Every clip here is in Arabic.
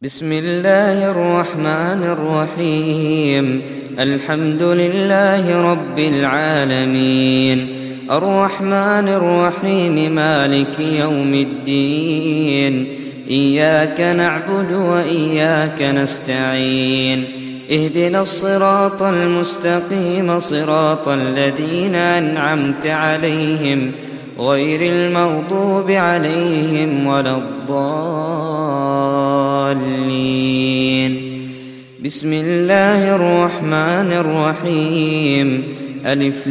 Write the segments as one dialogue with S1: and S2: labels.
S1: بسم الله الرحمن الرحيم. الحمد لله رب العالمين، الرحمن الرحيم، مالك يوم الدين. إياك نعبد وإياك نستعين، اهدنا الصراط المستقيم، صراط الذين أنعمت عليهم غير المغضوب عليهم ولا الضالين. بسم الله الرحمن الرحيم. ألف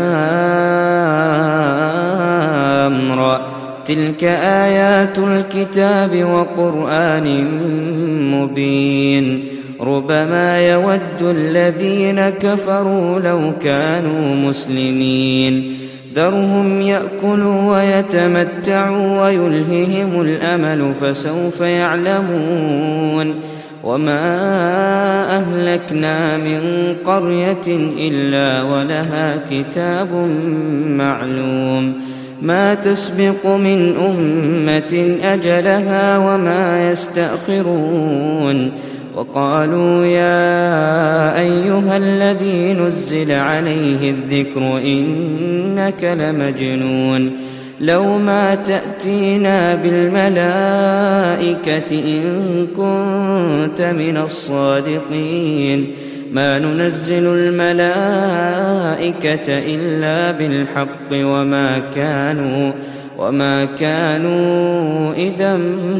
S1: لام را، تلك آيات الكتاب وقرآن مبين. ربما يود الذين كفروا لو كانوا مسلمين، ذرهم يأكلوا ويتمتعوا ويلههم الأمل فسوف يعلمون. وما أهلكنا من قرية إلا ولها كتاب معلوم، ما تسبق من أمة أجلها وما يستأخرون. وقالوا يا أيها الذي نزل عليه الذكر إنك لمجنون، لو ما تأتينا بالملائكة إن كنت من الصادقين، ما ننزل الملائكة إلا بالحق وما كانوا إذا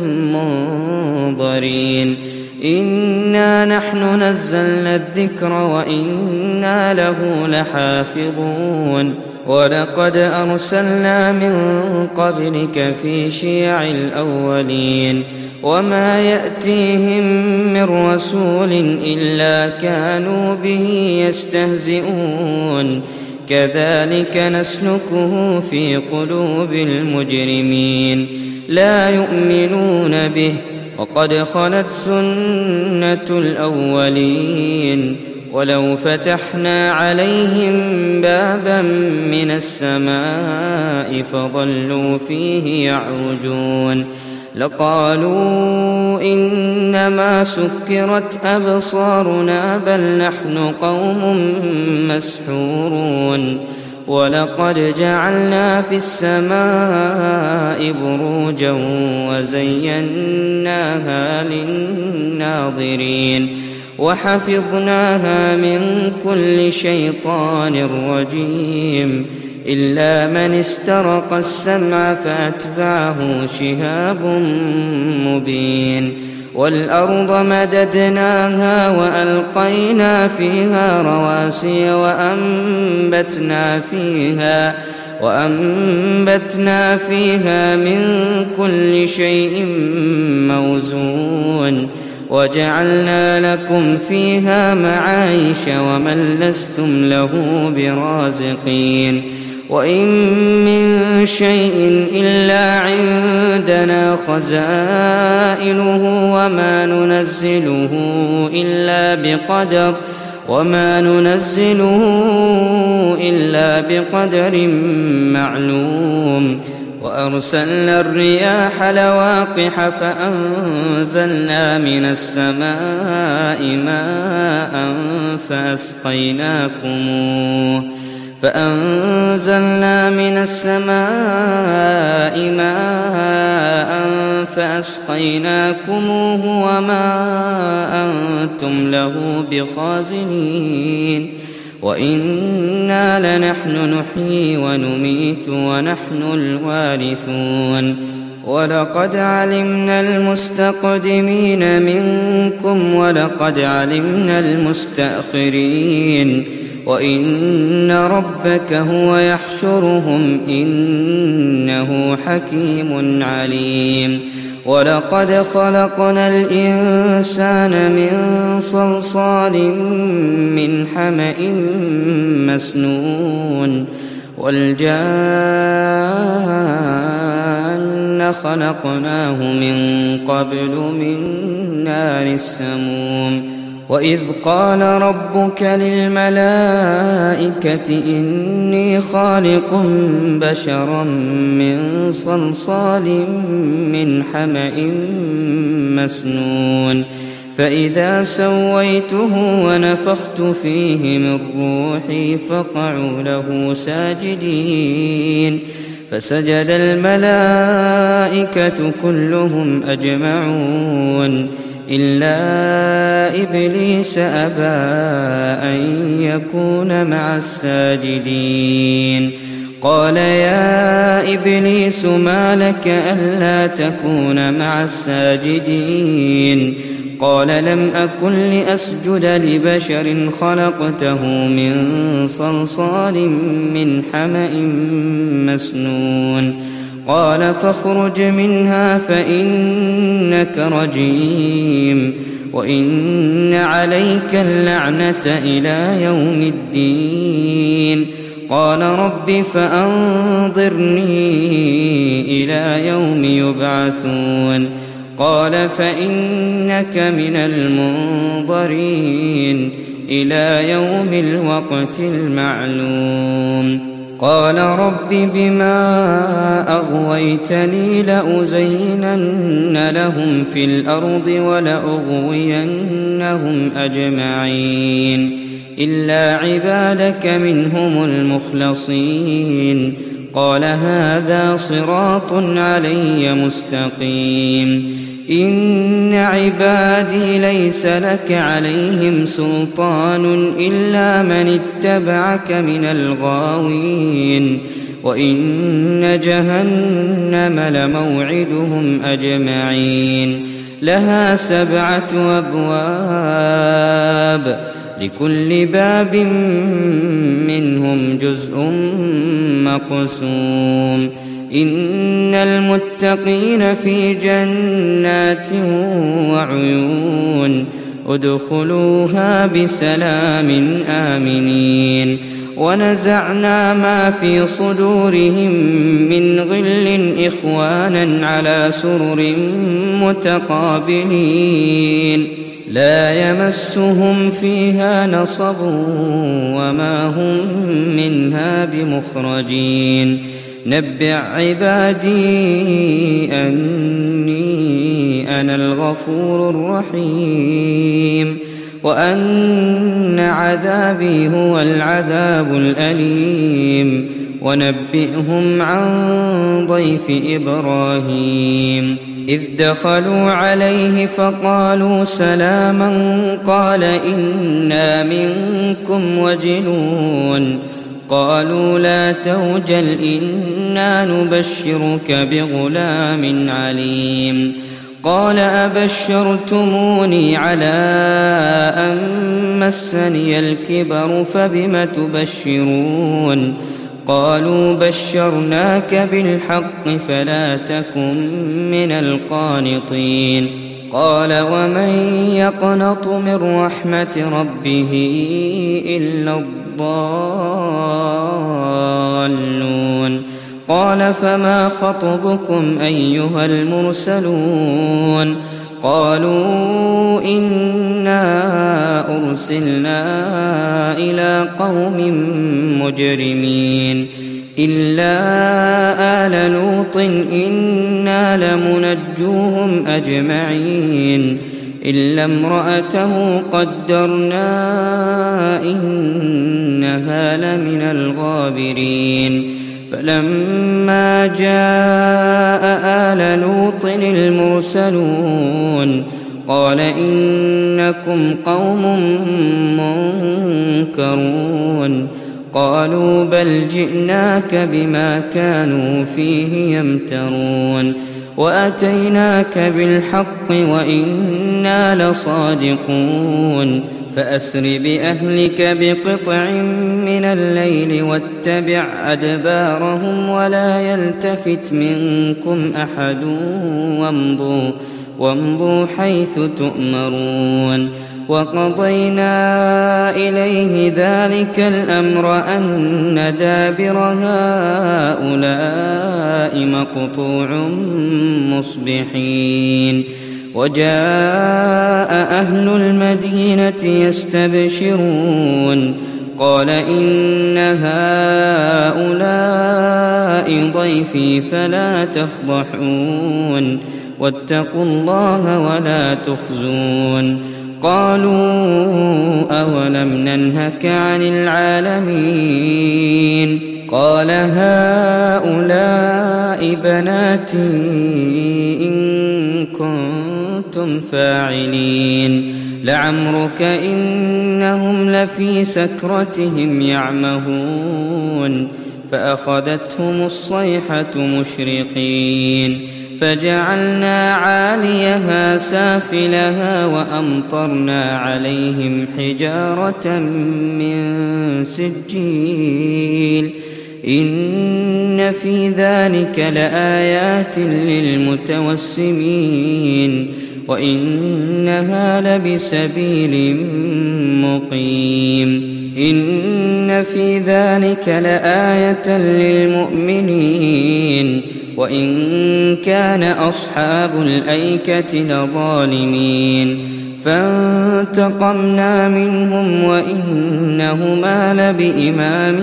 S1: منظرين. إنا نحن نزلنا الذكر وإنا له لحافظون. ولقد أرسلنا من قبلك في شيع الأولين، وما يأتيهم من رسول إلا كانوا به يستهزئون. كذلك نسلكه في قلوب المجرمين، لا يؤمنون به، وقد خلت سنة الأولين. ولو فتحنا عليهم بابا من السماء فظلوا فيه يعرجون لقالوا إنما سكرت أبصارنا بل نحن قوم مسحورون. ولقد جعلنا في السماء بروجا وزيناها للناظرين وحفظناها من كل شيطان رجيم، إلا من استرق السمع فأتبعه شهاب مبين. والأرض مددناها وألقينا فيها رواسي وأنبتنا فيها من كل شيء موزون، وجعلنا لكم فيها معايش ومن لستم له برازقين. وإن من شيء إلا عندنا خزائنه وما ننزله إلا بقدر معلوم. وأرسلنا الرياح لواقح فأنزلنا من السماء ماء فأسقيناكموه وما أنتم له بخازنين. وإنا لنحن نحيي ونميت ونحن الوارثون. ولقد علمنا المستقدمين منكم ولقد علمنا المستأخرين، وإن ربك هو يحشرهم إنه حكيم عليم. ولقد خلقنا الإنسان من صلصال من حمأ مسنون، والجان خلقناه من قبل من نار السموم. وإذ قال ربك للملائكة إني خالق بشرا من صلصال من حمأ مسنون فإذا سويته ونفخت فيه من روحي فقعوا له ساجدين فسجد الملائكة كلهم أجمعون إلا إبليس أبى أن يكون مع الساجدين قال يا إبليس ما لك ألا تكون مع الساجدين قال لم أكن لأسجد لبشر خلقته من صلصال من حمأ مسنون قال فاخرج منها فإنك رجيم وإن عليك اللعنة إلى يوم الدين قال رب فأنظرني إلى يوم يبعثون قال فإنك من المنظرين إلى يوم الوقت المعلوم قال رب بما أغويتني لأزينن لهم في الأرض ولأغوينهم أجمعين إلا عبادك منهم المخلصين قال هذا صراط علي مستقيم إن عبادي ليس لك عليهم سلطان إلا من اتبعك من الغاوين وإن جهنم لموعدهم أجمعين لها 7 أبواب لكل باب منهم جزء مقسوم إن المتقين في جنات وعيون ادخلوها بسلام آمنين ونزعنا ما في صدورهم من غل إخوانا على سرر متقابلين لا يمسهم فيها نصب وما هم منها بمخرجين نبئ عبادي أني أنا الغفور الرحيم وأن عذابي هو العذاب الأليم ونبئهم عن ضيف إبراهيم إذ دخلوا عليه فقالوا سلاما قال إنا منكم وجلون قالوا لا توجل إنا نبشرك بغلام عليم قال أبشرتموني على أن مسني الكبر فبم تبشرون قالوا بشرناك بالحق فلا تكن من القانطين قال ومن يقنط من رحمة ربه إلا الضالون قال فما خطبكم أيها المرسلون قالوا إنا أرسلنا إلى قوم مجرمين إلا آل لوط إنا لمنجوهم أجمعين إلا امرأته قدرنا إنها لمن الغابرين فلما جاء آل لوط المرسلون قال إنكم قوم منكرون قالوا بل جئناك بما كانوا فيه يمترون وأتيناك بالحق وإنا لصادقون فأسر بأهلك بقطع من الليل واتبع أدبارهم ولا يلتفت منكم أحد وامضوا حيث تؤمرون وقضينا إليه ذلك الأمر أن دابر هؤلاء مقطوع مصبحين وجاء أهل المدينة يستبشرون قال إن هؤلاء ضيفي فلا تفضحون واتقوا الله ولا تخزون قالوا أولم ننهك عن العالمين قال هؤلاء بناتي إن كنتم فاعلين لعمرك إنهم لفي سكرتهم يعمهون فأخذتهم الصيحة مشرقين فجعلنا عاليها سافلها وأمطرنا عليهم حجارة من سجيل إن في ذلك لآيات للمتوسمين وإنها لبسبيل مقيم إن في ذلك لآية للمؤمنين وإن كان أصحاب الأيكة لظالمين فانتقمنا منهم وإنهما لبإمام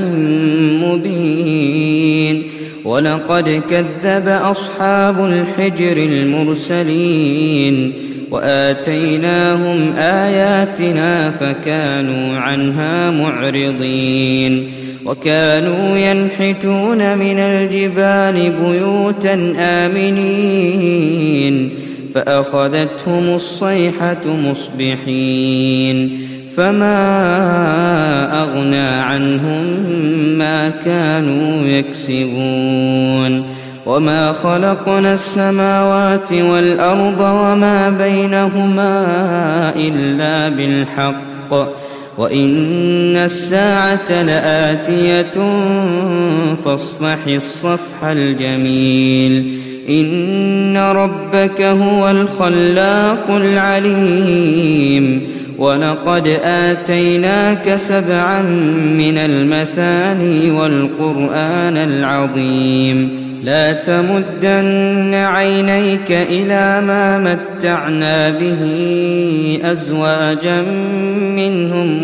S1: مبين ولقد كذب أصحاب الحجر المرسلين وآتيناهم آياتنا فكانوا عنها معرضين وكانوا ينحتون من الجبال بيوتا آمنين فأخذتهم الصيحة مصبحين فما أغنى عنهم ما كانوا يكسبون وما خلقنا السماوات والأرض وما بينهما إلا بالحق وإن الساعة لآتية فاصفح الصفح الجميل إن ربك هو الخلاق العليم ولقد آتيناك 7 من المثاني والقرآن العظيم لا تمدن عينيك إلى ما متعنا به أزواجا منهم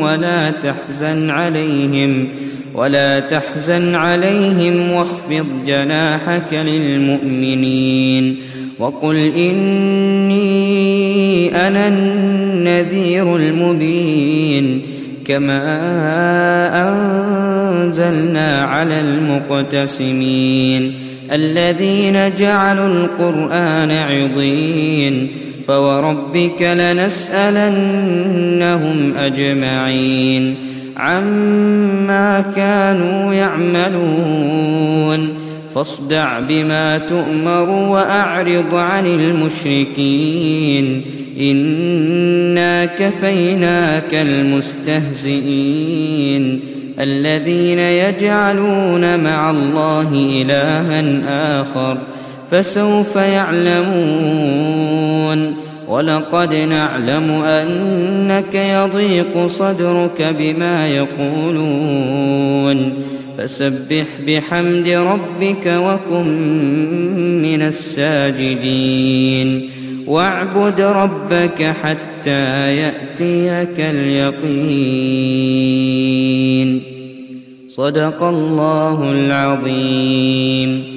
S1: ولا تحزن عليهم واخفض جناحك للمؤمنين وقل إني أنا النذير المبين كما أنزلنا على المقتسمين الذين جعلوا القرآن عضين فوربك لنسألنهم أجمعين عما كانوا يعملون فاصدع بما تؤمر وأعرض عن المشركين إنا كفيناك المستهزئين الذين يجعلون مع الله إلها آخر فسوف يعلمون ولقد نعلم أنك يضيق صدرك بما يقولون فسبح بحمد ربك وكن من الساجدين واعبد ربك حتى يأتيك اليقين صدق الله العظيم.